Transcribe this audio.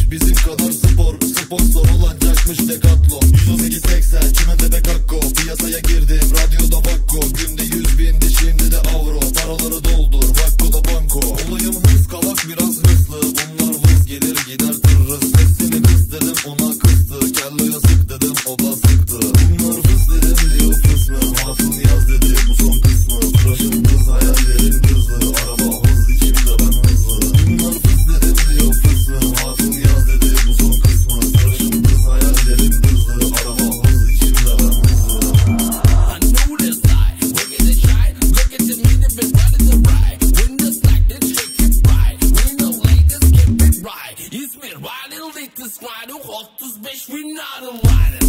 bizim kadar spor. Sponsor olacakmış Decathlon. 118-80 kime de Bekakko. Piyasaya girdim radyoda Vakko. Günde 100.000'di şimdi de avro. Paraları doldur Vakko'da banko. Olayım hız kavak biraz hızlı. Bunlar vız gelir gider tırrız. Sesini kız dedim ona kızdı. Kelloya sık dedim o da sıktı. Bunlar fıs dedim diyor fıs mı? Hatun yaz dedi bu son kısmı. Tıraşım kız hayallerim hızlı. Araba hız içimde ben hızlı. Bunlar fıs dedim diyor fıs mı? Hatun yaz dedi bu son kısmı. Tıraşım kız hayallerim hızlı. Araba hız içimde ben hızlı. I know this life, look at the shine, look at the minute, been running the ride. Windows like this, shake it right. Window like this, keep it right. İzmir, Valil, Little Squad, 35 bin adım var.